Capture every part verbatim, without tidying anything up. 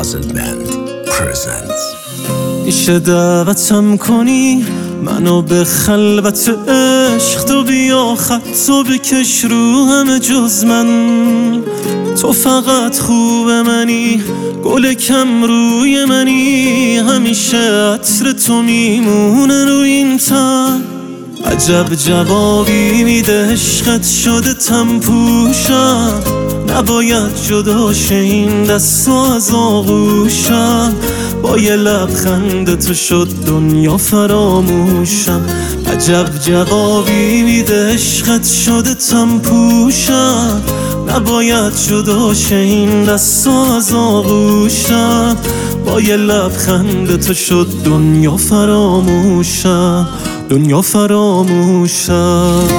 Puzzle Band presents. میشه دعوتم کنی منو به خلوت عشق، تو بیا خطو بکش رو همه جز من. تو فقط خوب منی، گل کم روی منی، همیشه عطر تو میمونه روی این تن. عجب جوابی میده عشقت شده تم پوشم، نباید جدا شه این دست از آغوشم. با یه لبخند تو شد دنیا فراموشم. عجب جوابی میده عشقت شده تم پوشم، نباید جدا شه این دست از آغوشم. با یه لبخند تو شد دنیا فراموشم، دنیا فراموشم.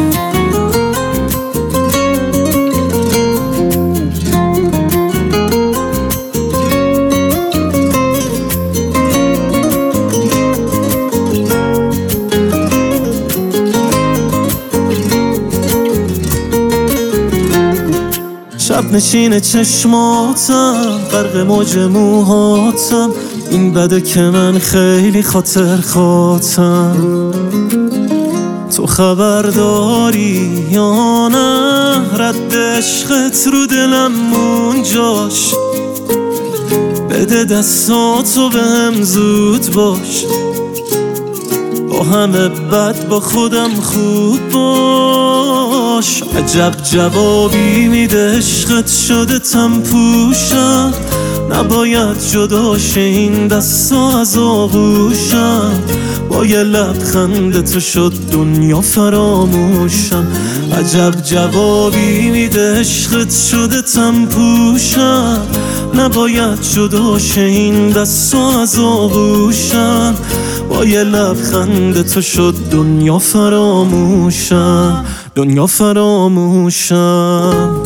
شب نشین چشماتم، غرق موج موهاتم، این بده که من خیلی خاطر خاطم. تو خبر داری یا نه رد عشقت رو دلم اونجاش؟ بده دستاتو بهم زود باش، با همه بد با خودم خوب باش. عجب جوابی میده عشقت شده تم پوشم، نباید جدا شه این دستا از آغوشم. با یه لبخند تو شد دنیا فراموشم. عجب جوابی میده عشقت شده تم پوشم، نباید جدا شه این دستا از آغوشم. با یه لبخند تو شد دنیا فراموشم، دنیا فراموشم.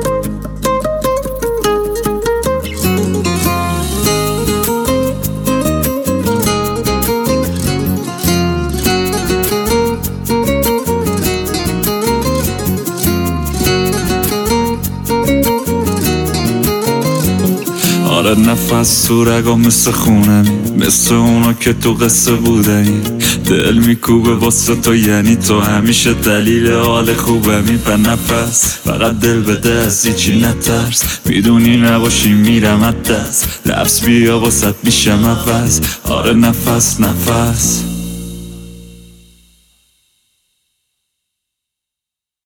آره نفس تو رگا مثل خونه، مثل اونا که تو قصه بوده. دل میکوبه واسه تو، یعنی تو همیشه دلیل حال خوبمی. به نفس فقط دل بده، از هیچی نترس، میدونی نباشی میرم از دست. لبس بیا واسط میشم عوض. آره نفس نفس